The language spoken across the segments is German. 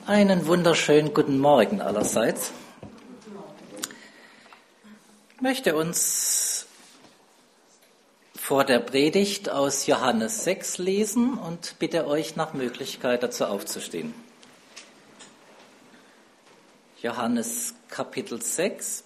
Einen wunderschönen guten Morgen allerseits. Ich möchte uns vor der Predigt aus Johannes 6 lesen und bitte euch nach Möglichkeit dazu aufzustehen. Johannes Kapitel 6.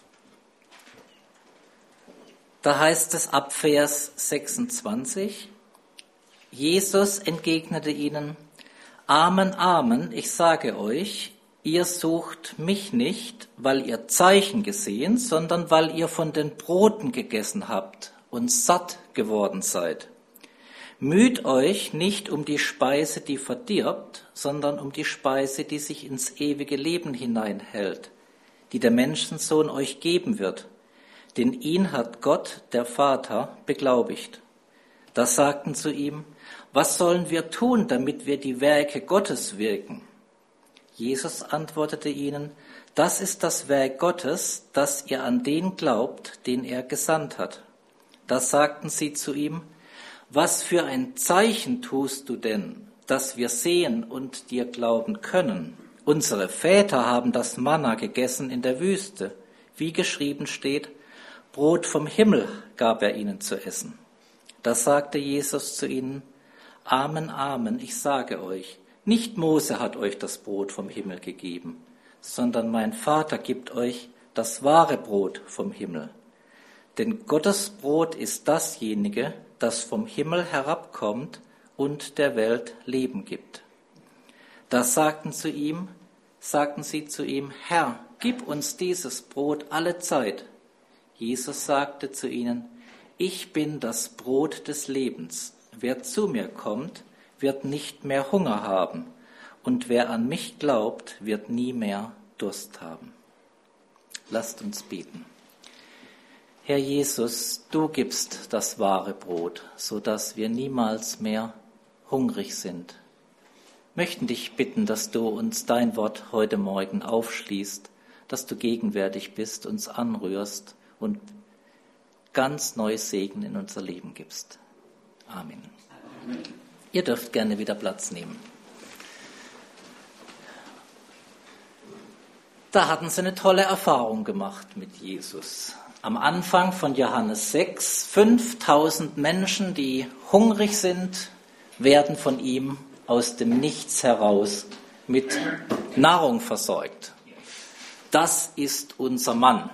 Da heißt es ab Vers 26, Jesus entgegnete ihnen: Amen, Amen, ich sage euch, ihr sucht mich nicht, weil ihr Zeichen gesehen, sondern weil ihr von den Broten gegessen habt und satt geworden seid. Müht euch nicht um die Speise, die verdirbt, sondern um die Speise, die sich ins ewige Leben hineinhält, die der Menschensohn euch geben wird. Denn ihn hat Gott, der Vater, beglaubigt. Da sagten zu ihm: Was sollen wir tun, damit wir die Werke Gottes wirken? Jesus antwortete ihnen: Das ist das Werk Gottes, dass ihr an den glaubt, den er gesandt hat. Da sagten sie zu ihm: Was für ein Zeichen tust du denn, dass wir sehen und dir glauben können? Unsere Väter haben das Manna gegessen in der Wüste, wie geschrieben steht: Brot vom Himmel gab er ihnen zu essen. Da sagte Jesus zu ihnen: Amen, Amen, ich sage euch, nicht Mose hat euch das Brot vom Himmel gegeben, sondern mein Vater gibt euch das wahre Brot vom Himmel. Denn Gottes Brot ist dasjenige, das vom Himmel herabkommt und der Welt Leben gibt. Da sagten sie zu ihm: Herr, gib uns dieses Brot alle Zeit. Jesus sagte zu ihnen: Ich bin das Brot des Lebens. Wer zu mir kommt, wird nicht mehr Hunger haben, und wer an mich glaubt, wird nie mehr Durst haben. Lasst uns beten. Herr Jesus, du gibst das wahre Brot, so dass wir niemals mehr hungrig sind. Wir möchten dich bitten, dass du uns dein Wort heute Morgen aufschließt, dass du gegenwärtig bist, uns anrührst und ganz neues Segen in unser Leben gibst. Amen. Amen. Ihr dürft gerne wieder Platz nehmen. Da hatten sie eine tolle Erfahrung gemacht mit Jesus. Am Anfang von Johannes 6, 5000 Menschen, die hungrig sind, werden von ihm aus dem Nichts heraus mit Nahrung versorgt. Das ist unser Mann.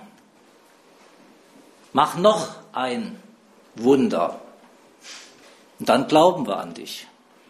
Mach noch ein Wunder. Und dann glauben wir an dich.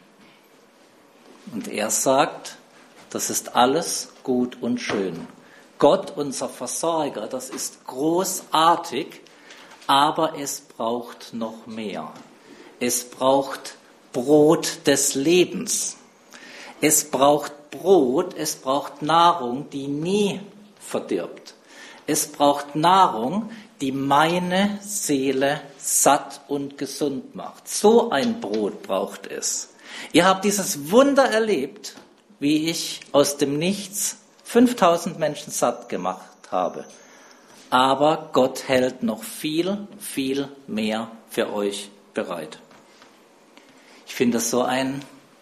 Und er sagt, das ist alles gut und schön. Gott, unser Versorger, das ist großartig, aber es braucht noch mehr. Es braucht Brot des Lebens. Es braucht Brot, es braucht Nahrung, die nie verdirbt. Es braucht Nahrung, die meine Seele satt und gesund macht. So ein Brot braucht es. Ihr habt dieses Wunder erlebt, wie ich aus dem Nichts 5000 Menschen satt gemacht habe. Aber Gott hält noch viel, viel mehr für euch bereit. Ich finde das so einen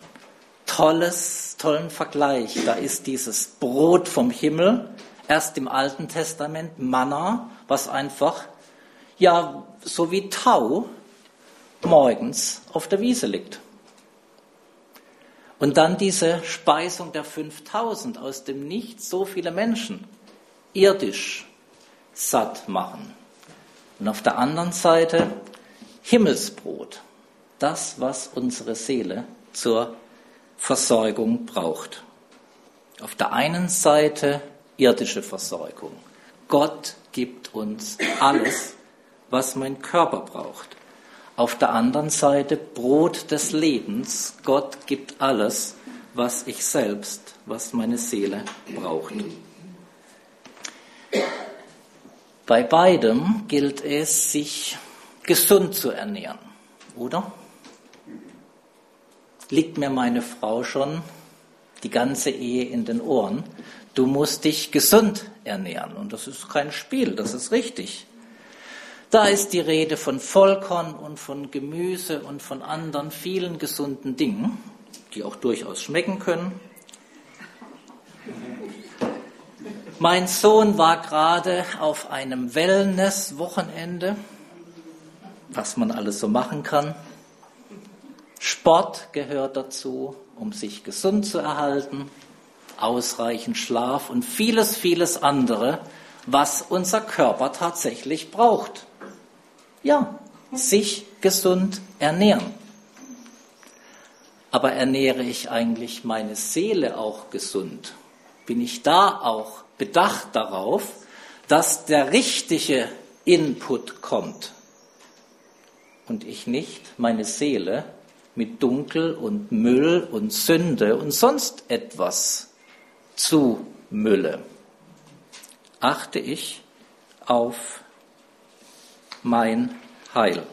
tollen Vergleich. Da ist dieses Brot vom Himmel, erst im Alten Testament Manna, was einfach, ja, so wie Tau morgens auf der Wiese liegt. Und dann diese Speisung der 5000 aus dem Nichts, so viele Menschen irdisch satt machen. Und auf der anderen Seite Himmelsbrot, das, was unsere Seele zur Versorgung braucht. Auf der einen Seite irdische Versorgung. Gott gibt uns alles, was mein Körper braucht. Auf der anderen Seite Brot des Lebens. Gott gibt alles, was ich selbst, was meine Seele braucht. Bei beidem gilt es, sich gesund zu ernähren, oder? Liegt mir meine Frau schon die ganze Ehe in den Ohren? Du musst dich gesund ernähren. Und das ist kein Spiel, das ist richtig. Da ist die Rede von Vollkorn und von Gemüse und von anderen vielen gesunden Dingen, die auch durchaus schmecken können. Mein Sohn war gerade auf einem Wellness-Wochenende, was man alles so machen kann. Sport gehört dazu, um sich gesund zu erhalten, ausreichend Schlaf und vieles, vieles andere, was unser Körper tatsächlich braucht. Ja, sich gesund ernähren. Aber ernähre ich eigentlich meine Seele auch gesund? Bin ich da auch bedacht darauf, dass der richtige Input kommt und ich nicht meine Seele mit Dunkel und Müll und Sünde und sonst etwas zumülle? Achte ich auf mein Heil?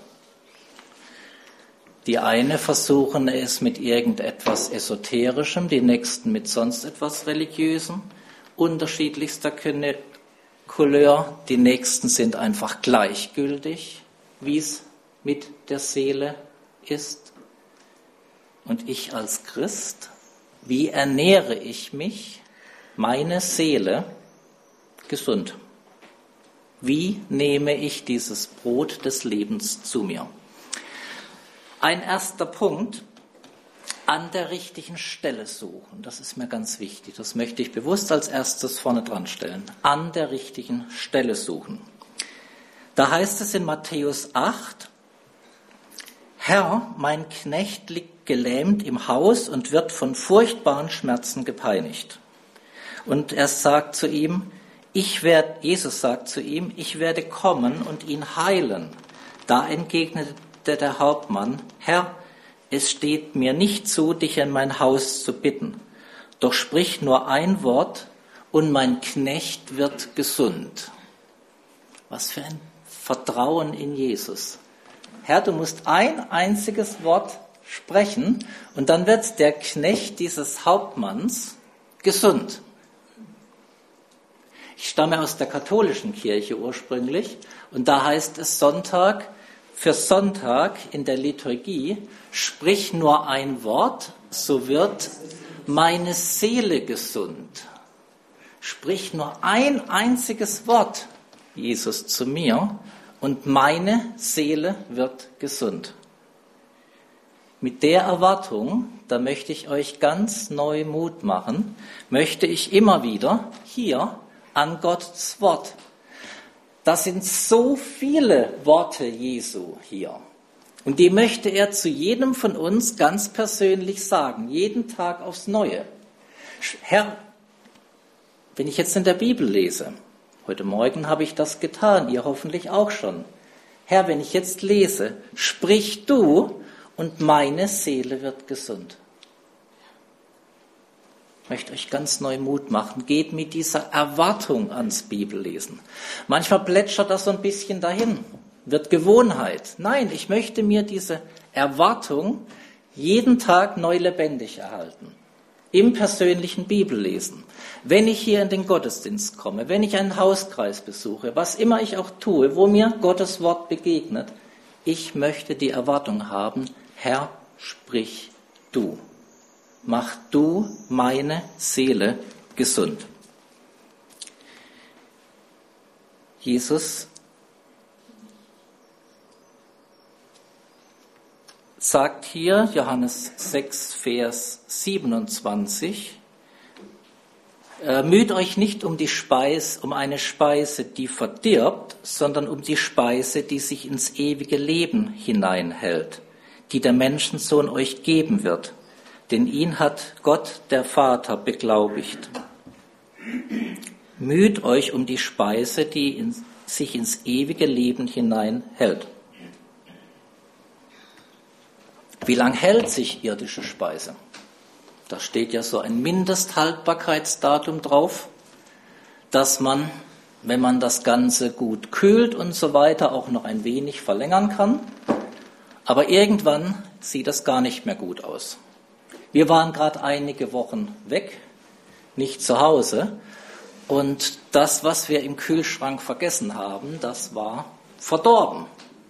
Die eine versuchen es mit irgendetwas Esoterischem, die nächsten mit sonst etwas Religiösem, unterschiedlichster Couleur. Die nächsten sind einfach gleichgültig, wie es mit der Seele ist. Und ich als Christ, wie ernähre ich mich, meine Seele, gesund? Wie nehme ich dieses Brot des Lebens zu mir? Ein erster Punkt, an der richtigen Stelle suchen. Das ist mir ganz wichtig. Das möchte ich bewusst als erstes vorne dran stellen. An der richtigen Stelle suchen. Da heißt es in Matthäus 8, Herr, mein Knecht liegt gelähmt im Haus und wird von furchtbaren Schmerzen gepeinigt. Und er sagt zu ihm, Jesus sagt zu ihm, ich werde kommen und ihn heilen. Da entgegnete der Hauptmann, Herr, es steht mir nicht zu, dich in mein Haus zu bitten. Doch sprich nur ein Wort und mein Knecht wird gesund. Was für ein Vertrauen in Jesus. Herr, du musst ein einziges Wort sprechen und dann wird der Knecht dieses Hauptmanns gesund. Ich stamme aus der katholischen Kirche ursprünglich und da heißt es für Sonntag in der Liturgie, sprich nur ein Wort, so wird meine Seele gesund. Sprich nur ein einziges Wort, Jesus, zu mir und meine Seele wird gesund. Mit der Erwartung, da möchte ich euch ganz neu Mut machen, möchte ich immer wieder hier an Gottes Wort. Das sind so viele Worte Jesu hier. Und die möchte er zu jedem von uns ganz persönlich sagen, jeden Tag aufs Neue. Herr, wenn ich jetzt in der Bibel lese, heute Morgen habe ich das getan, ihr hoffentlich auch schon. Herr, wenn ich jetzt lese, sprich du und meine Seele wird gesund. Ich möchte euch ganz neu Mut machen. Geht mit dieser Erwartung ans Bibellesen. Manchmal plätschert das so ein bisschen dahin, wird Gewohnheit. Nein, ich möchte mir diese Erwartung jeden Tag neu lebendig erhalten. Im persönlichen Bibellesen. Wenn ich hier in den Gottesdienst komme, wenn ich einen Hauskreis besuche, was immer ich auch tue, wo mir Gottes Wort begegnet, ich möchte die Erwartung haben, Herr, sprich du. Mach du meine Seele gesund. Jesus sagt hier, Johannes 6, Vers 27, müht euch nicht um eine Speise, die verdirbt, sondern um die Speise, die sich ins ewige Leben hineinhält, die der Menschensohn euch geben wird. Denn ihn hat Gott, der Vater, beglaubigt. Müht euch um die Speise, die sich ins ewige Leben hineinhält. Wie lang hält sich irdische Speise? Da steht ja so ein Mindesthaltbarkeitsdatum drauf, dass man, wenn man das Ganze gut kühlt und so weiter, auch noch ein wenig verlängern kann. Aber irgendwann sieht das gar nicht mehr gut aus. Wir waren gerade einige Wochen weg, nicht zu Hause. Und das, was wir im Kühlschrank vergessen haben, das war verdorben.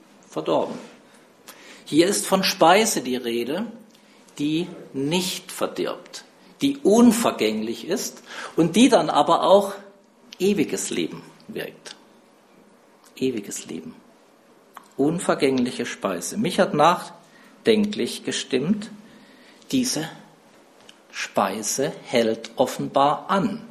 Hier ist von Speise die Rede, die nicht verdirbt, die unvergänglich ist und die dann aber auch ewiges Leben wirkt. Ewiges Leben. Unvergängliche Speise. Mich hat nachdenklich gestimmt, diese Speise hält offenbar an.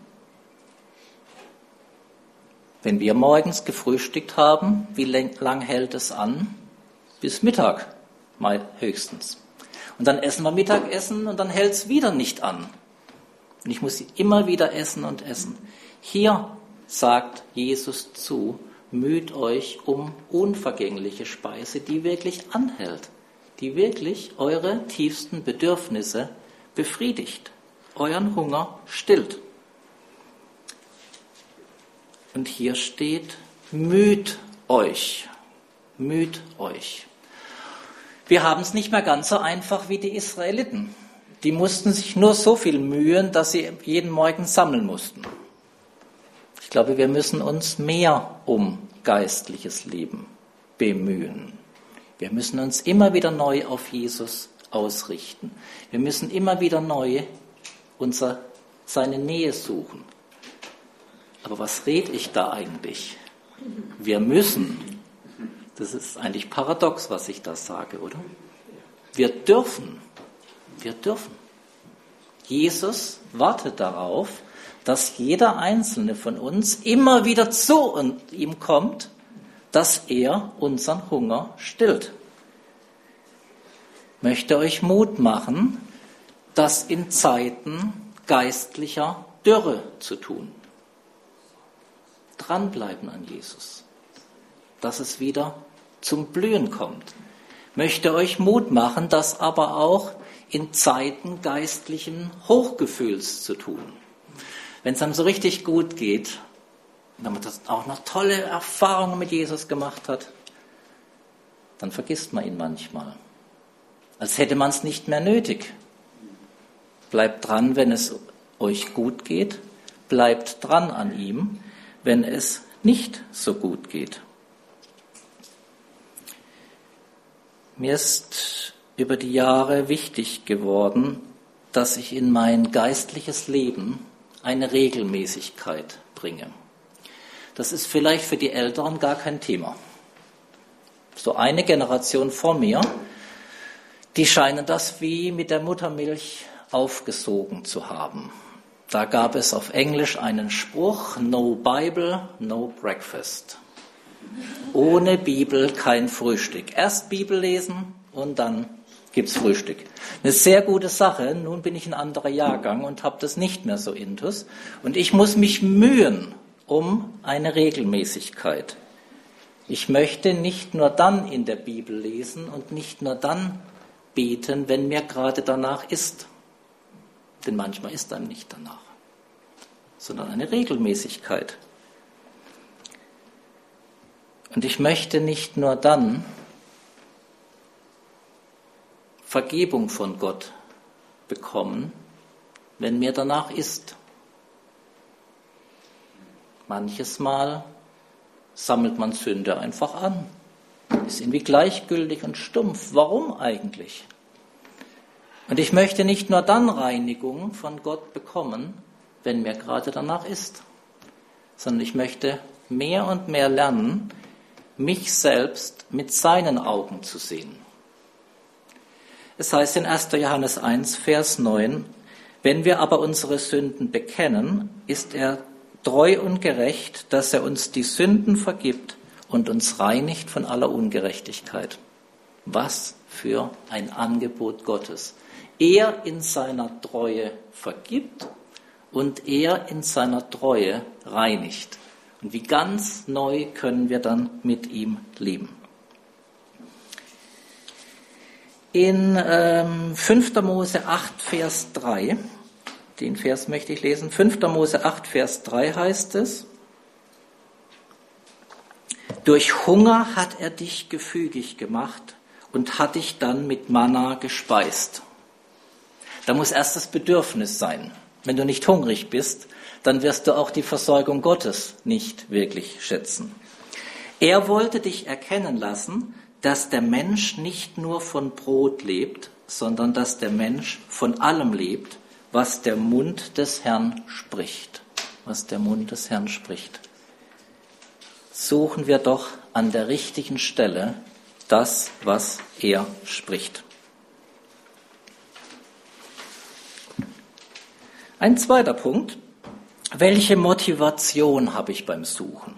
Wenn wir morgens gefrühstückt haben, wie lang hält es an? Bis Mittag, mal höchstens. Und dann essen wir Mittagessen und dann hält es wieder nicht an. Und ich muss immer wieder essen und essen. Hier sagt Jesus zu, müht euch um unvergängliche Speise, die wirklich anhält, die wirklich eure tiefsten Bedürfnisse befriedigt, euren Hunger stillt. Und hier steht, müht euch, müht euch. Wir haben es nicht mehr ganz so einfach wie die Israeliten. Die mussten sich nur so viel mühen, dass sie jeden Morgen sammeln mussten. Ich glaube, wir müssen uns mehr um geistliches Leben bemühen. Wir müssen uns immer wieder neu auf Jesus ausrichten. Wir müssen immer wieder neu seine Nähe suchen. Aber was rede ich da eigentlich? Wir müssen. Das ist eigentlich paradox, was ich da sage, oder? Wir dürfen. Wir dürfen. Jesus wartet darauf, dass jeder Einzelne von uns immer wieder zu ihm kommt, dass er unseren Hunger stillt. Ich möchte euch Mut machen, das in Zeiten geistlicher Dürre zu tun. Dranbleiben an Jesus, dass es wieder zum Blühen kommt. Ich möchte euch Mut machen, das aber auch in Zeiten geistlichen Hochgefühls zu tun. Wenn es einem so richtig gut geht, wenn man das auch noch tolle Erfahrungen mit Jesus gemacht hat, dann vergisst man ihn manchmal. Als hätte man es nicht mehr nötig. Bleibt dran, wenn es euch gut geht. Bleibt dran an ihm, wenn es nicht so gut geht. Mir ist über die Jahre wichtig geworden, dass ich in mein geistliches Leben eine Regelmäßigkeit bringe. Das ist vielleicht für die Älteren gar kein Thema. So eine Generation vor mir, die scheinen das wie mit der Muttermilch aufgesogen zu haben. Da gab es auf Englisch einen Spruch, no Bible, no breakfast. Ohne Bibel kein Frühstück. Erst Bibel lesen und dann gibt's Frühstück. Eine sehr gute Sache. Nun bin ich ein anderer Jahrgang und habe das nicht mehr so intus. Und ich muss mich mühen um eine Regelmäßigkeit. Ich möchte nicht nur dann in der Bibel lesen und nicht nur dann beten, wenn mir gerade danach ist. Denn manchmal ist einem nicht danach, sondern eine Regelmäßigkeit. Und ich möchte nicht nur dann Vergebung von Gott bekommen, wenn mir danach ist. Manches Mal sammelt man Sünde einfach an, ist irgendwie gleichgültig und stumpf. Warum eigentlich? Und ich möchte nicht nur dann Reinigung von Gott bekommen, wenn mir gerade danach ist, sondern ich möchte mehr und mehr lernen, mich selbst mit seinen Augen zu sehen. Es heißt in 1. Johannes 1, Vers 9, wenn wir aber unsere Sünden bekennen, ist er treu und gerecht, dass er uns die Sünden vergibt und uns reinigt von aller Ungerechtigkeit. Was für ein Angebot Gottes. Er in seiner Treue vergibt und er in seiner Treue reinigt. Und wie ganz neu können wir dann mit ihm leben. In 5. Mose 8, Vers 3, den Vers möchte ich lesen, 5. Mose 8, Vers 3 heißt es, durch Hunger hat er dich gefügig gemacht und hat dich dann mit Manna gespeist. Da muss erst das Bedürfnis sein. Wenn du nicht hungrig bist, dann wirst du auch die Versorgung Gottes nicht wirklich schätzen. Er wollte dich erkennen lassen, dass der Mensch nicht nur von Brot lebt, sondern dass der Mensch von allem lebt, was der Mund des Herrn spricht. was der Mund des Herrn spricht. Suchen wir doch an der richtigen Stelle das, was er spricht. Ein zweiter Punkt. Welche Motivation habe ich beim Suchen?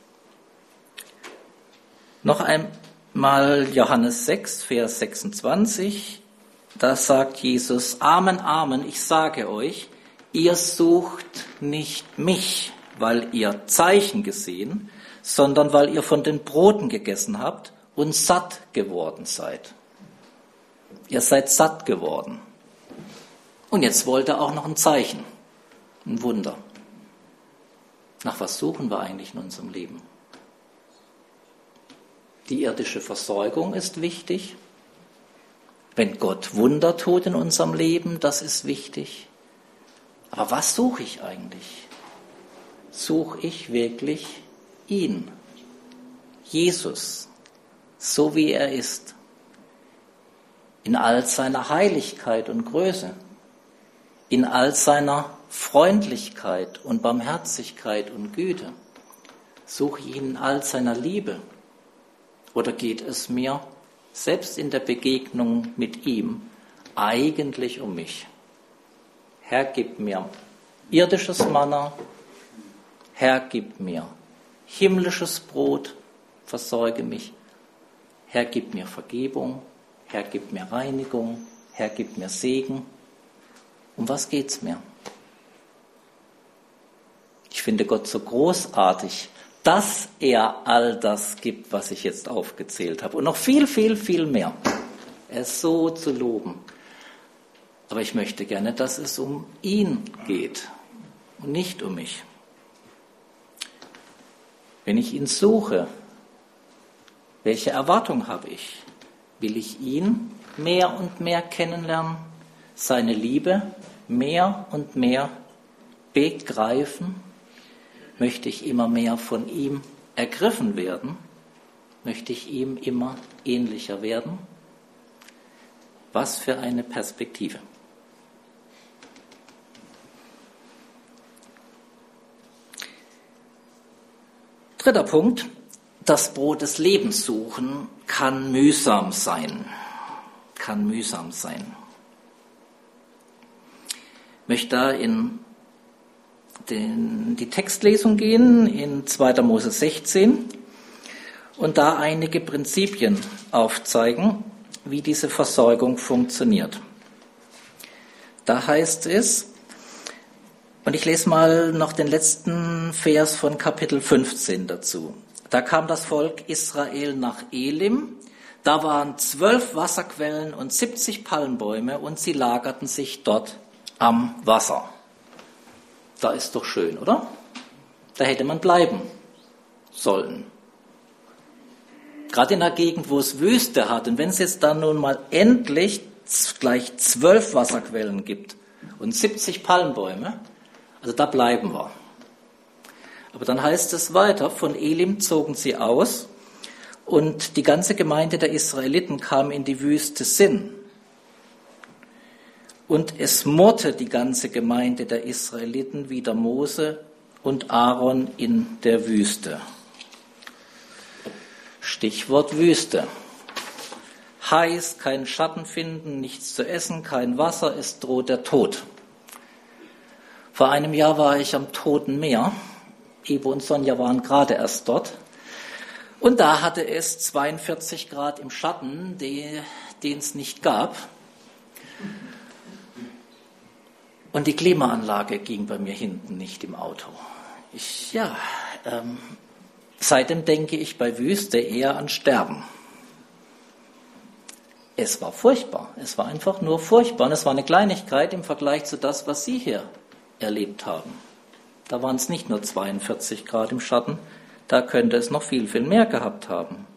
Noch einmal Johannes 6, Vers 26. Da sagt Jesus, Amen, Amen, ich sage euch, ihr sucht nicht mich, weil ihr Zeichen gesehen, sondern weil ihr von den Broten gegessen habt und satt geworden seid. Ihr seid satt geworden. Und jetzt wollt ihr auch noch ein Zeichen, ein Wunder. Nach was suchen wir eigentlich in unserem Leben? Die irdische Versorgung ist wichtig. Wenn Gott Wunder tut in unserem Leben, das ist wichtig. Aber was suche ich eigentlich? Suche ich wirklich ihn, Jesus, so wie er ist, in all seiner Heiligkeit und Größe, in all seiner Freundlichkeit und Barmherzigkeit und Güte? Suche ich ihn in all seiner Liebe? Oder geht es mir, selbst in der Begegnung mit ihm, eigentlich um mich? Herr, gib mir irdisches Manna, Herr, gib mir himmlisches Brot, versorge mich. Herr, gib mir Vergebung, Herr, gib mir Reinigung, Herr, gib mir Segen. Um was geht's mir? Ich finde Gott so großartig, dass er all das gibt, was ich jetzt aufgezählt habe. Und noch viel, viel, viel mehr. Er ist so zu loben. Aber ich möchte gerne, dass es um ihn geht und nicht um mich. Wenn ich ihn suche, welche Erwartung habe ich? Will ich ihn mehr und mehr kennenlernen? Seine Liebe mehr und mehr begreifen? Möchte ich immer mehr von ihm ergriffen werden? Möchte ich ihm immer ähnlicher werden? Was für eine Perspektive. Dritter Punkt, das Brot des Lebens suchen kann mühsam sein. Kann mühsam sein. Ich möchte da in die Textlesung gehen, in 2. Mose 16, und da einige Prinzipien aufzeigen, wie diese Versorgung funktioniert. Da heißt es, und ich lese mal noch den letzten Vers von Kapitel 15 dazu. Da kam das Volk Israel nach Elim, da waren 12 Wasserquellen und 70 Palmbäume und sie lagerten sich dort am Wasser. Da ist doch schön, oder? Da hätte man bleiben sollen. Gerade in der Gegend, wo es Wüste hat, und wenn es jetzt dann nun mal endlich gleich 12 Wasserquellen gibt und 70 Palmbäume, also da bleiben wir. Aber dann heißt es weiter, von Elim zogen sie aus und die ganze Gemeinde der Israeliten kam in die Wüste Sin. Und es murrte die ganze Gemeinde der Israeliten wider Mose und Aaron in der Wüste. Stichwort Wüste. Heiß, keinen Schatten finden, nichts zu essen, kein Wasser, es droht der Tod. Vor einem Jahr war ich am Toten Meer. Ivo und Sonja waren gerade erst dort. Und da hatte es 42 Grad im Schatten, den es nicht gab. Und die Klimaanlage ging bei mir hinten nicht im Auto. Seitdem denke ich bei Wüste eher an Sterben. Es war furchtbar. Es war einfach nur furchtbar. Und es war eine Kleinigkeit im Vergleich zu das, was Sie hier erlebt haben. Da waren es nicht nur 42 Grad im Schatten, da könnte es noch viel, viel mehr gehabt haben.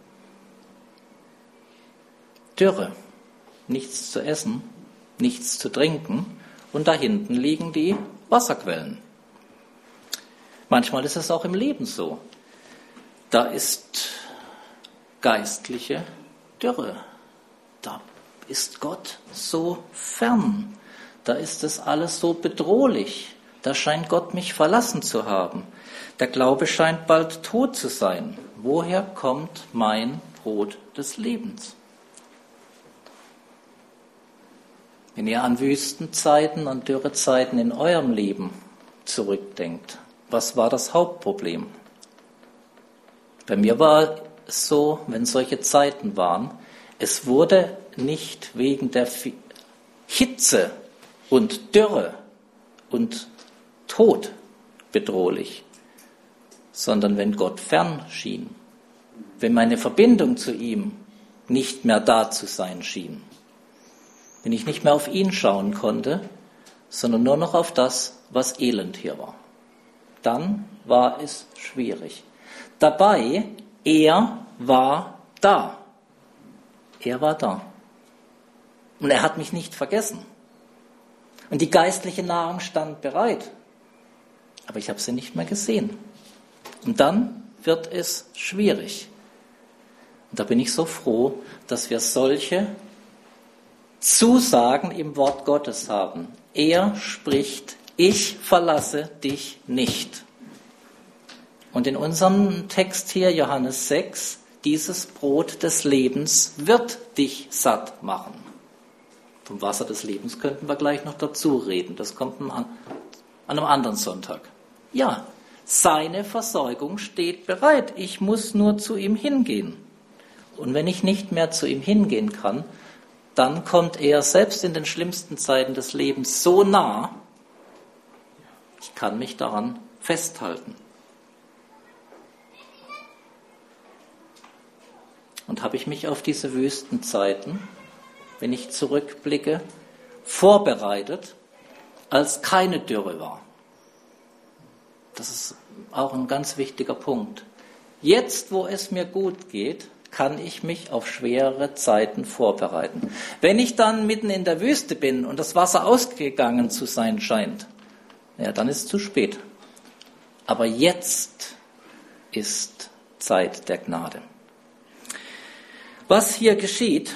Dürre, nichts zu essen, nichts zu trinken und da hinten liegen die Wasserquellen. Manchmal ist es auch im Leben so. Da ist geistliche Dürre. Da ist Gott so fern. Da ist es alles so bedrohlich. Da scheint Gott mich verlassen zu haben. Der Glaube scheint bald tot zu sein. Woher kommt mein Brot des Lebens? Wenn ihr an Wüstenzeiten und Dürrezeiten in eurem Leben zurückdenkt, was war das Hauptproblem? Bei mir war es so, wenn solche Zeiten waren, es wurde nicht wegen der Hitze und Dürre und Tod bedrohlich, sondern wenn Gott fern schien, wenn meine Verbindung zu ihm nicht mehr da zu sein schien, wenn ich nicht mehr auf ihn schauen konnte, sondern nur noch auf das, was Elend hier war. Dann war es schwierig. Dabei, er war da. Er war da. Und er hat mich nicht vergessen. Und die geistliche Nahrung stand bereit. Aber ich habe sie nicht mehr gesehen. Und dann wird es schwierig. Und da bin ich so froh, dass wir solche Zusagen im Wort Gottes haben. Er spricht, ich verlasse dich nicht. Und in unserem Text hier, Johannes 6, dieses Brot des Lebens wird dich satt machen. Vom Wasser des Lebens könnten wir gleich noch dazu reden. Das kommt an einem anderen Sonntag. Ja, seine Versorgung steht bereit. Ich muss nur zu ihm hingehen. Und wenn ich nicht mehr zu ihm hingehen kann, dann kommt er selbst in den schlimmsten Zeiten des Lebens so nah, ich kann mich daran festhalten. Und habe ich mich auf diese Wüstenzeiten, wenn ich zurückblicke, vorbereitet, als keine Dürre war. Das ist auch ein ganz wichtiger Punkt. Jetzt, wo es mir gut geht, kann ich mich auf schwerere Zeiten vorbereiten. Wenn ich dann mitten in der Wüste bin und das Wasser ausgegangen zu sein scheint, ja, dann ist es zu spät. Aber jetzt ist Zeit der Gnade. Was hier geschieht,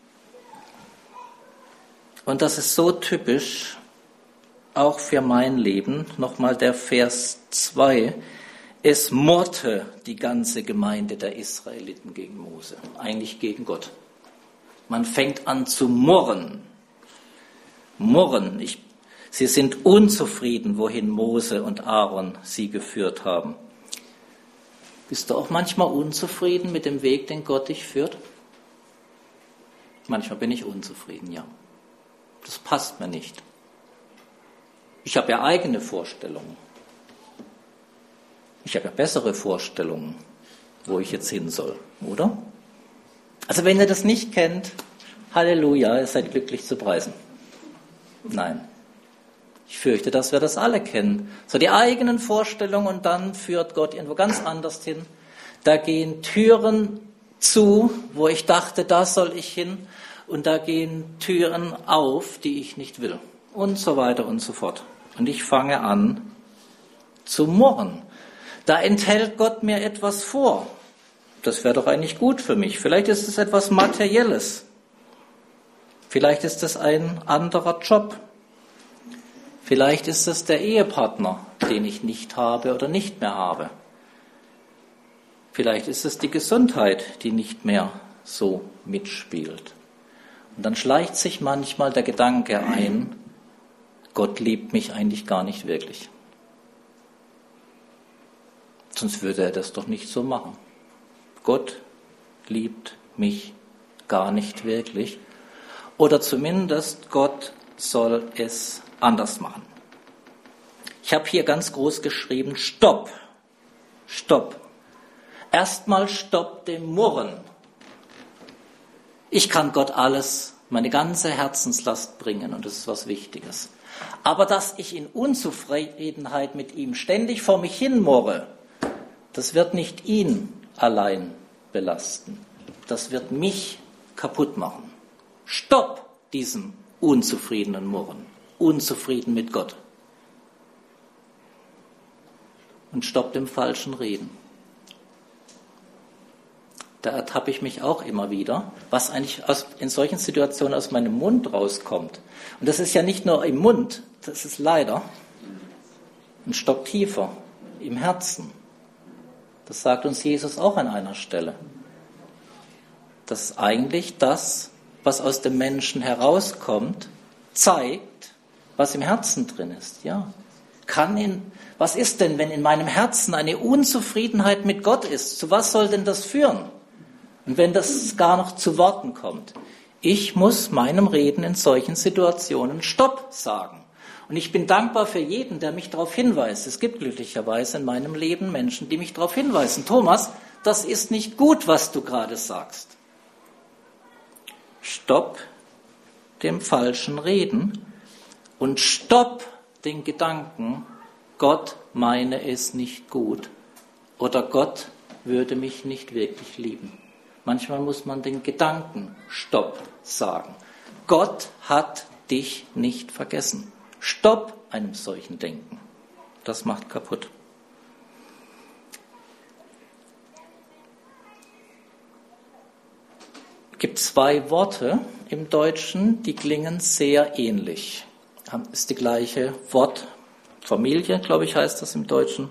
und das ist so typisch, auch für mein Leben, nochmal der Vers 2, es murrte die ganze Gemeinde der Israeliten gegen Mose, eigentlich gegen Gott. Man fängt an zu murren. Murren. Sie sind unzufrieden, wohin Mose und Aaron sie geführt haben. Bist du auch manchmal unzufrieden mit dem Weg, den Gott dich führt? Manchmal bin ich unzufrieden, ja. Das passt mir nicht. Ich habe ja eigene Vorstellungen. Ich habe ja bessere Vorstellungen, wo ich jetzt hin soll, oder? Also wenn ihr das nicht kennt, Halleluja, ihr seid glücklich zu preisen. Nein. Ich fürchte, dass wir das alle kennen. So die eigenen Vorstellungen und dann führt Gott irgendwo ganz anders hin. Da gehen Türen zu, wo ich dachte, da soll ich hin. Und da gehen Türen auf, die ich nicht will. Und so weiter und so fort. Und ich fange an zu murren. Da enthält Gott mir etwas vor. Das wäre doch eigentlich gut für mich. Vielleicht ist es etwas Materielles. Vielleicht ist es ein anderer Job. Vielleicht ist es der Ehepartner, den ich nicht habe oder nicht mehr habe. Vielleicht ist es die Gesundheit, die nicht mehr so mitspielt. Und dann schleicht sich manchmal der Gedanke ein, Gott liebt mich eigentlich gar nicht wirklich. Sonst würde er das doch nicht so machen. Gott liebt mich gar nicht wirklich. Oder zumindest Gott soll es anders machen. Ich habe hier ganz groß geschrieben, Stopp. Stopp. Erstmal Stopp dem Murren. Ich kann Gott alles, meine ganze Herzenslast bringen und das ist was Wichtiges. Aber dass ich in Unzufriedenheit mit ihm ständig vor mich hin murre, das wird nicht ihn allein belasten. Das wird mich kaputt machen. Stopp diesem unzufriedenen Murren. Unzufrieden mit Gott. Und stopp dem falschen Reden. Da ertappe ich mich auch immer wieder, was eigentlich in solchen Situationen aus meinem Mund rauskommt. Und das ist ja nicht nur im Mund, das ist leider Ein Stock tiefer, im Herzen. Das sagt uns Jesus auch an einer Stelle. Das ist eigentlich das, was aus dem Menschen herauskommt, zeigt, was im Herzen drin ist. Ja. Was ist denn, wenn in meinem Herzen eine Unzufriedenheit mit Gott ist? Zu was soll denn das führen? Und wenn das gar noch zu Worten kommt. Ich muss meinem Reden in solchen Situationen Stopp sagen. Und ich bin dankbar für jeden, der mich darauf hinweist. Es gibt glücklicherweise in meinem Leben Menschen, die mich darauf hinweisen. Thomas, das ist nicht gut, was du gerade sagst. Stopp dem falschen Reden und stopp den Gedanken, Gott meine es nicht gut oder Gott würde mich nicht wirklich lieben. Manchmal muss man den Gedanken Stopp sagen. Gott hat dich nicht vergessen. Stopp einem solchen Denken. Das macht kaputt. Es gibt 2 Worte im Deutschen, die klingen sehr ähnlich. Ist die gleiche Wortfamilie, glaube ich, heißt das im Deutschen.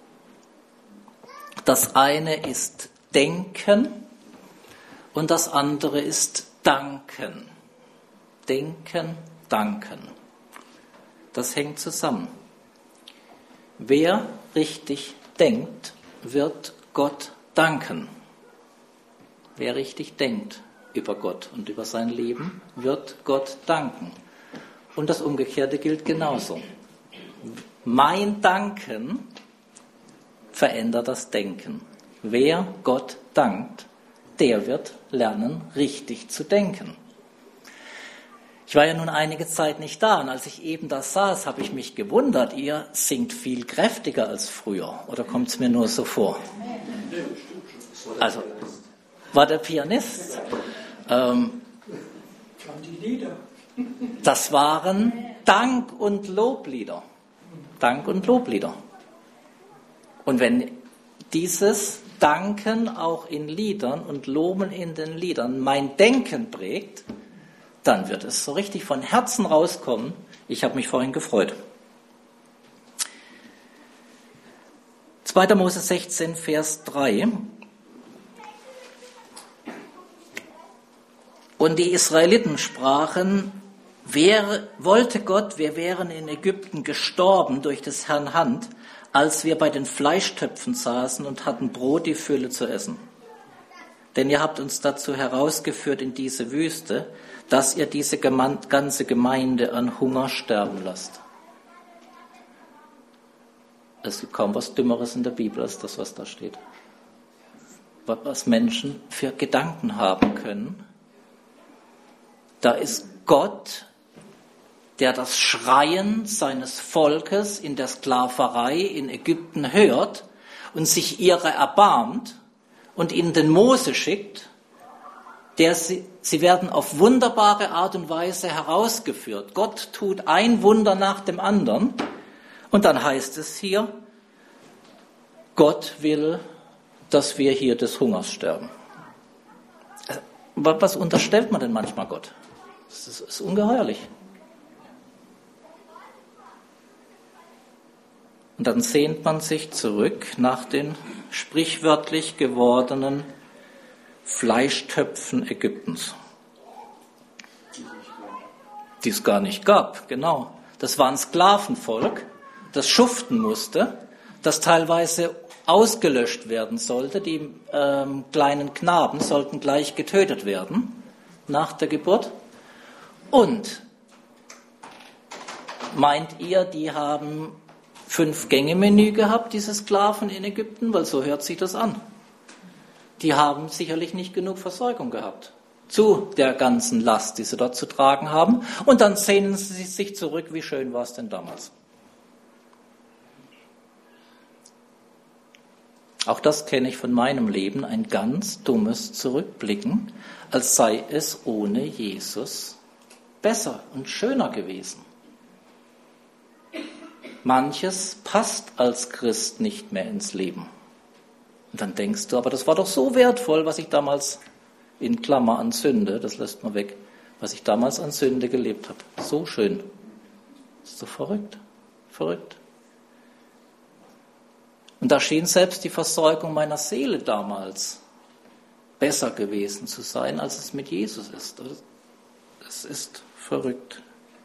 Das eine ist denken und das andere ist danken. Denken, danken. Das hängt zusammen. Wer richtig denkt, wird Gott danken. Wer richtig denkt über Gott und über sein Leben, wird Gott danken. Und das Umgekehrte gilt genauso. Mein Danken verändert das Denken. Wer Gott dankt, der wird lernen, richtig zu denken. Ich war ja nun einige Zeit nicht da und als ich eben da saß, habe ich mich gewundert, ihr singt viel kräftiger als früher. Oder kommt es mir nur so vor? Also, war der Pianist. Das waren Dank- und Loblieder. Dank- und Loblieder. Und wenn dieses Danken auch in Liedern und Loben in den Liedern mein Denken prägt, dann wird es so richtig von Herzen rauskommen. Ich habe mich vorhin gefreut. 2. Mose 16, Vers 3. Und die Israeliten sprachen, wollte Gott, wir wären in Ägypten gestorben durch des Herrn Hand, als wir bei den Fleischtöpfen saßen und hatten Brot die Fülle zu essen. Denn ihr habt uns dazu herausgeführt in diese Wüste, dass ihr diese ganze Gemeinde an Hunger sterben lasst. Es gibt kaum was Dümmeres in der Bibel als das, was da steht. Was Menschen für Gedanken haben können. Da ist Gott, der das Schreien seines Volkes in der Sklaverei in Ägypten hört und sich ihrer erbarmt und ihnen den Mose schickt, sie werden auf wunderbare Art und Weise herausgeführt. Gott tut ein Wunder nach dem anderen und dann heißt es hier, Gott will, dass wir hier des Hungers sterben. Was unterstellt man denn manchmal Gott? Das ist ungeheuerlich. Und dann sehnt man sich zurück nach den sprichwörtlich gewordenen Fleischtöpfen Ägyptens. Die es gar nicht gab, genau. Das war ein Sklavenvolk, das schuften musste, das teilweise ausgelöscht werden sollte. Die kleinen Knaben sollten gleich getötet werden nach der Geburt. Und meint ihr, die haben 5-Gänge-Menü gehabt, diese Sklaven in Ägypten? Weil so hört sich das an. Die haben sicherlich nicht genug Versorgung gehabt zu der ganzen Last, die sie dort zu tragen haben. Und dann sehnen sie sich zurück, wie schön war es denn damals. Auch das kenne ich von meinem Leben, ein ganz dummes Zurückblicken, als sei es ohne Jesus besser und schöner gewesen. Manches passt als Christ nicht mehr ins Leben. Und dann denkst du, aber das war doch so wertvoll, was ich damals, in Klammer an Sünde, das lässt man weg, was ich damals an Sünde gelebt habe. So schön. Ist doch verrückt. Verrückt. Und da schien selbst die Versorgung meiner Seele damals besser gewesen zu sein, als es mit Jesus ist. Es ist verrückt.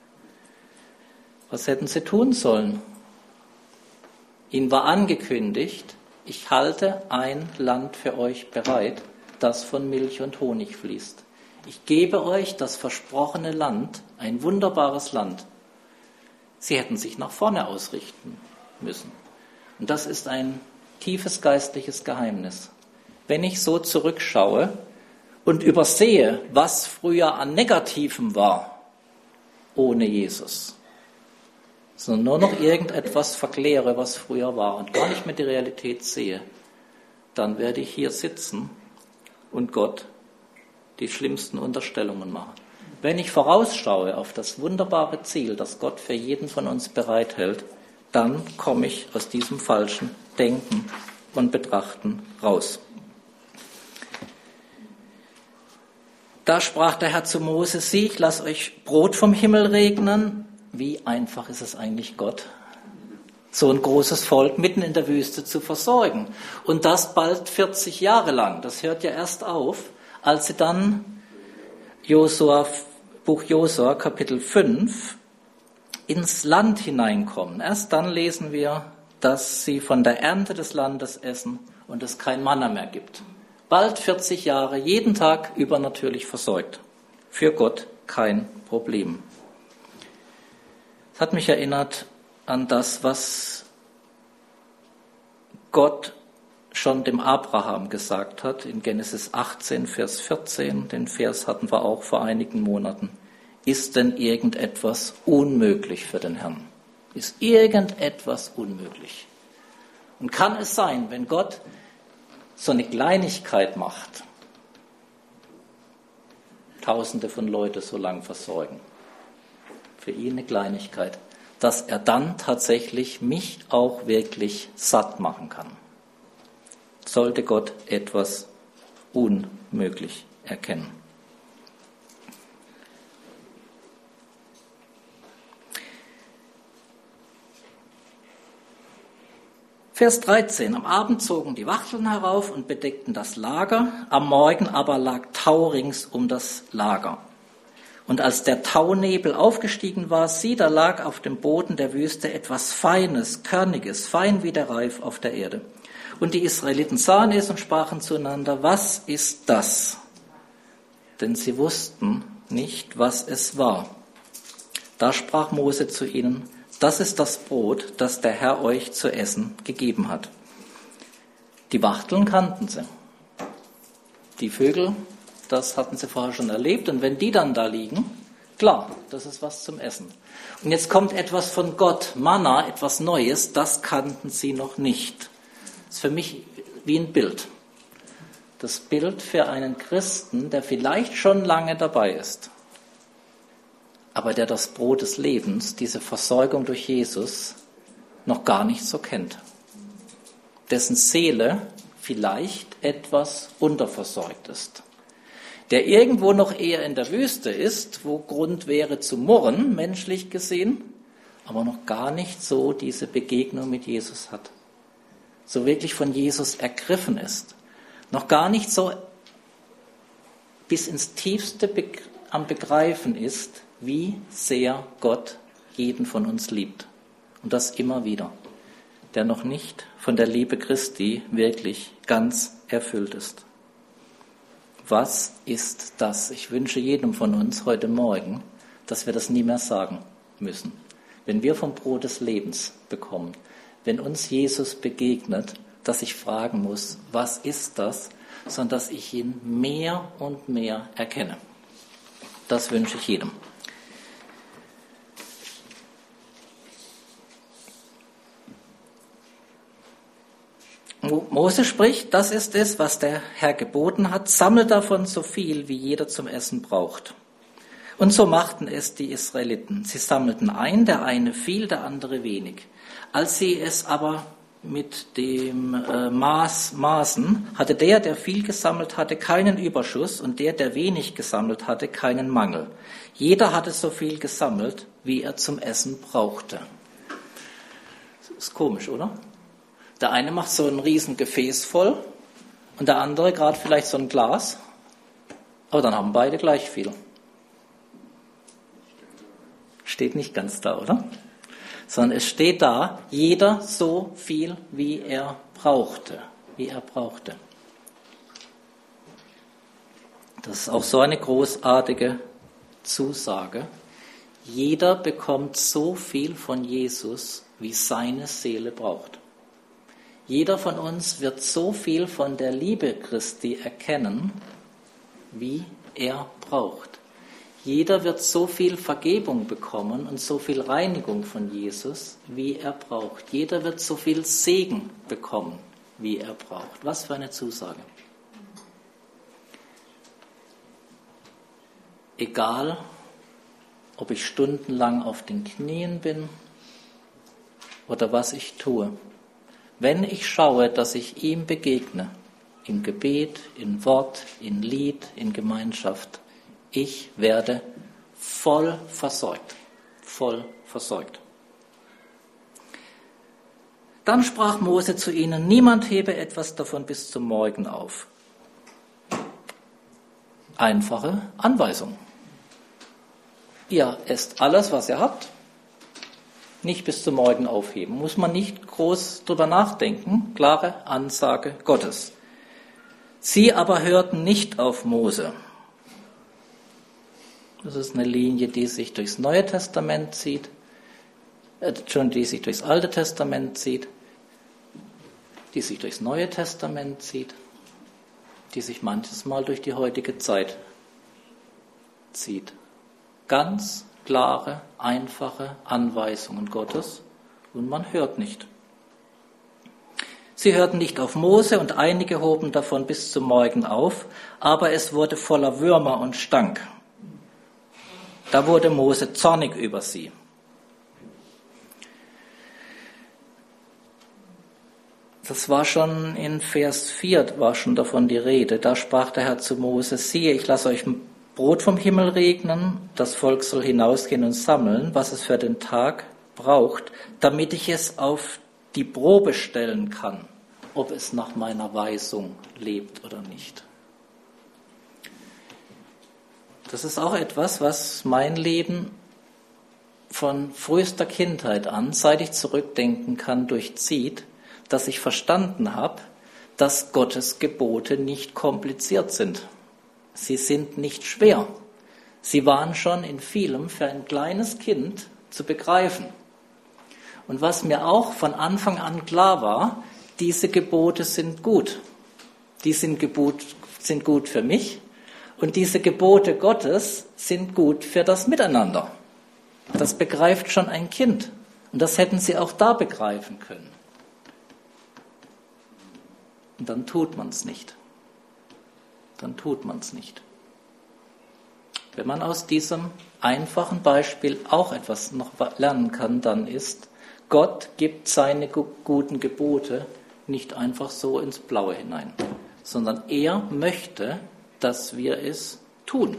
Was hätten sie tun sollen? Ihnen war angekündigt, ich halte ein Land für euch bereit, das von Milch und Honig fließt. Ich gebe euch das versprochene Land, ein wunderbares Land. Sie hätten sich nach vorne ausrichten müssen. Und das ist ein tiefes geistliches Geheimnis. Wenn ich so zurückschaue und übersehe, was früher an Negativem war, ohne Jesus, sondern nur noch irgendetwas verkläre, was früher war und gar nicht mehr die Realität sehe, dann werde ich hier sitzen und Gott die schlimmsten Unterstellungen machen. Wenn ich vorausschaue auf das wunderbare Ziel, das Gott für jeden von uns bereithält, dann komme ich aus diesem falschen Denken und Betrachten raus. Da sprach der Herr zu Mose, sieh, ich lasse euch Brot vom Himmel regnen. Wie einfach ist es eigentlich, Gott, so ein großes Volk mitten in der Wüste zu versorgen. Und das bald 40 Jahre lang. Das hört ja erst auf, als sie dann Buch Josua, Kapitel 5, ins Land hineinkommen. Erst dann lesen wir, dass sie von der Ernte des Landes essen und es kein Manna mehr gibt. Bald 40 Jahre, jeden Tag übernatürlich versorgt. Für Gott kein Problem. Es hat mich erinnert an das, was Gott schon dem Abraham gesagt hat, in Genesis 18, Vers 14. Den Vers hatten wir auch vor einigen Monaten. Ist denn irgendetwas unmöglich für den Herrn? Ist irgendetwas unmöglich? Und kann es sein, wenn Gott so eine Kleinigkeit macht, Tausende von Leuten so lang versorgen, für ihn eine Kleinigkeit, dass er dann tatsächlich mich auch wirklich satt machen kann? Sollte Gott etwas unmöglich erkennen? Vers 13. Am Abend zogen die Wachteln herauf und bedeckten das Lager, am Morgen aber lag Tau rings um das Lager. Und als der Taunebel aufgestiegen war, sieh, da lag auf dem Boden der Wüste etwas Feines, Körniges, fein wie der Reif auf der Erde. Und die Israeliten sahen es und sprachen zueinander, was ist das? Denn sie wussten nicht, was es war. Da sprach Mose zu ihnen, das ist das Brot, das der Herr euch zu essen gegeben hat. Die Wachteln kannten sie. Die Vögel, das hatten sie vorher schon erlebt. Und wenn die dann da liegen, klar, das ist was zum Essen. Und jetzt kommt etwas von Gott, Manna, etwas Neues, das kannten sie noch nicht. Das ist für mich wie ein Bild. Das Bild für einen Christen, der vielleicht schon lange dabei ist, aber der das Brot des Lebens, diese Versorgung durch Jesus, noch gar nicht so kennt. Dessen Seele vielleicht etwas unterversorgt ist. Der irgendwo noch eher in der Wüste ist, wo Grund wäre zu murren, menschlich gesehen, aber noch gar nicht so diese Begegnung mit Jesus hat. So wirklich von Jesus ergriffen ist. Noch gar nicht so bis ins Tiefste am Begreifen ist, wie sehr Gott jeden von uns liebt. Und das immer wieder. Der noch nicht von der Liebe Christi wirklich ganz erfüllt ist. Was ist das? Ich wünsche jedem von uns heute Morgen, dass wir das nie mehr sagen müssen. Wenn wir vom Brot des Lebens bekommen, wenn uns Jesus begegnet, dass ich fragen muss, was ist das? Sondern dass ich ihn mehr und mehr erkenne. Das wünsche ich jedem. Mose spricht, das ist es, was der Herr geboten hat, sammelt davon so viel, wie jeder zum Essen braucht. Und so machten es die Israeliten. Sie sammelten ein, der eine viel, der andere wenig. Als sie es aber mit dem Maßen, hatte der viel gesammelt hatte, keinen Überschuss und der wenig gesammelt hatte, keinen Mangel. Jeder hatte so viel gesammelt, wie er zum Essen brauchte. Das ist komisch, oder? Der eine macht so ein riesen Gefäß voll und der andere gerade vielleicht so ein Glas. Aber dann haben beide gleich viel. Steht nicht ganz da, oder? Sondern es steht da, jeder so viel, wie er brauchte. Das ist auch so eine großartige Zusage. Jeder bekommt so viel von Jesus, wie seine Seele braucht. Jeder von uns wird so viel von der Liebe Christi erkennen, wie er braucht. Jeder wird so viel Vergebung bekommen und so viel Reinigung von Jesus, wie er braucht. Jeder wird so viel Segen bekommen, wie er braucht. Was für eine Zusage. Egal, ob ich stundenlang auf den Knien bin oder was ich tue. Wenn ich schaue, dass ich ihm begegne, im Gebet, in Wort, in Lied, in Gemeinschaft, ich werde voll versorgt. Dann sprach Mose zu ihnen, niemand hebe etwas davon bis zum Morgen auf. Einfache Anweisung. Ihr esst alles, was ihr habt, nicht bis zum Morgen aufheben. Muss man nicht groß drüber nachdenken. Klare Ansage Gottes. Sie aber hörten nicht auf Mose. Das ist eine Linie, die sich durchs Neue Testament zieht, die sich durchs Alte Testament zieht, die sich durchs Neue Testament zieht, die sich manches Mal durch die heutige Zeit zieht. Ganz klare, einfache Anweisungen Gottes und man hört nicht. Sie hörten nicht auf Mose und einige hoben davon bis zum Morgen auf, aber es wurde voller Würmer und stank. Da wurde Mose zornig über sie. Das war schon in Vers 4, war schon davon die Rede. Da sprach der Herr zu Mose, siehe, ich lasse euch Brot vom Himmel regnen, das Volk soll hinausgehen und sammeln, was es für den Tag braucht, damit ich es auf die Probe stellen kann, ob es nach meiner Weisung lebt oder nicht. Das ist auch etwas, was mein Leben von frühester Kindheit an, seit ich zurückdenken kann, durchzieht, dass ich verstanden habe, dass Gottes Gebote nicht kompliziert sind. Sie sind nicht schwer. Sie waren schon in vielem für ein kleines Kind zu begreifen. Und was mir auch von Anfang an klar war, diese Gebote sind gut. Die sind gut für mich und diese Gebote Gottes sind gut für das Miteinander. Das begreift schon ein Kind und das hätten sie auch da begreifen können. Und dann tut man es nicht. Wenn man aus diesem einfachen Beispiel auch etwas noch lernen kann, dann ist, Gott gibt seine guten Gebote nicht einfach so ins Blaue hinein, sondern er möchte, dass wir es tun.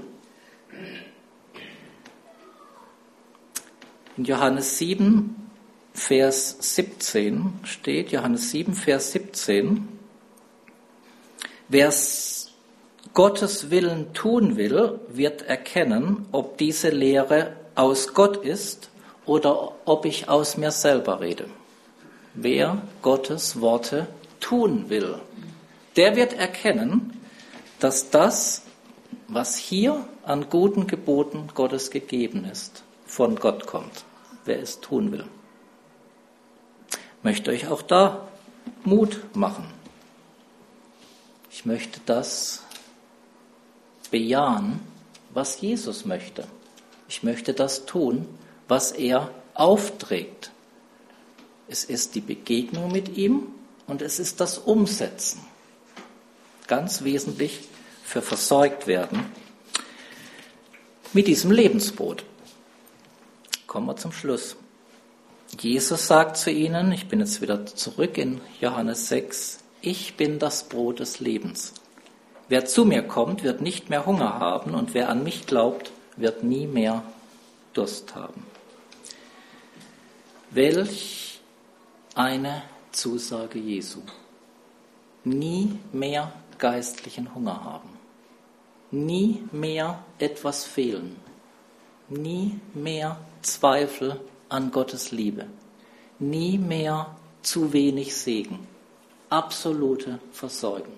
In Johannes 7, Vers 17 steht, Johannes 7, Vers 17, wer Gottes Willen tun will, wird erkennen, ob diese Lehre aus Gott ist oder ob ich aus mir selber rede. Wer Gottes Worte tun will, der wird erkennen, dass das, was hier an guten Geboten Gottes gegeben ist, von Gott kommt, wer es tun will. Ich möchte euch auch da Mut machen. Ich möchte das bejahen, was Jesus möchte. Ich möchte das tun, was er aufträgt. Es ist die Begegnung mit ihm und es ist das Umsetzen. Ganz wesentlich für versorgt werden mit diesem Lebensbrot. Kommen wir zum Schluss. Jesus sagt zu ihnen, ich bin jetzt wieder zurück in Johannes 6, ich bin das Brot des Lebens. Wer zu mir kommt, wird nicht mehr Hunger haben und wer an mich glaubt, wird nie mehr Durst haben. Welch eine Zusage Jesu. Nie mehr geistlichen Hunger haben. Nie mehr etwas fehlen. Nie mehr Zweifel an Gottes Liebe. Nie mehr zu wenig Segen. Absolute Versorgung.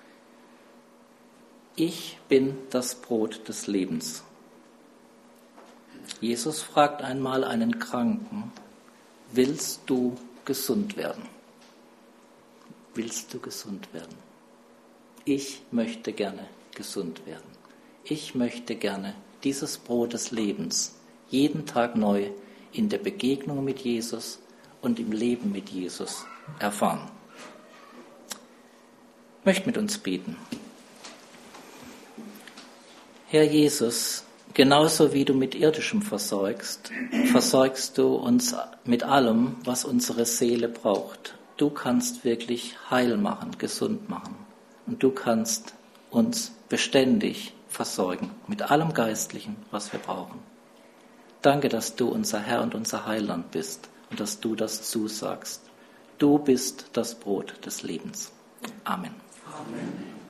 Ich bin das Brot des Lebens. Jesus fragt einmal einen Kranken, willst du gesund werden? Willst du gesund werden? Ich möchte gerne gesund werden. Ich möchte gerne dieses Brot des Lebens jeden Tag neu in der Begegnung mit Jesus und im Leben mit Jesus erfahren. Ich möchte mit uns beten. Herr Jesus, genauso wie du mit Irdischem versorgst, versorgst du uns mit allem, was unsere Seele braucht. Du kannst wirklich heil machen, gesund machen. Und du kannst uns beständig versorgen mit allem Geistlichen, was wir brauchen. Danke, dass du unser Herr und unser Heiland bist und dass du das zusagst. Du bist das Brot des Lebens. Amen. Amen.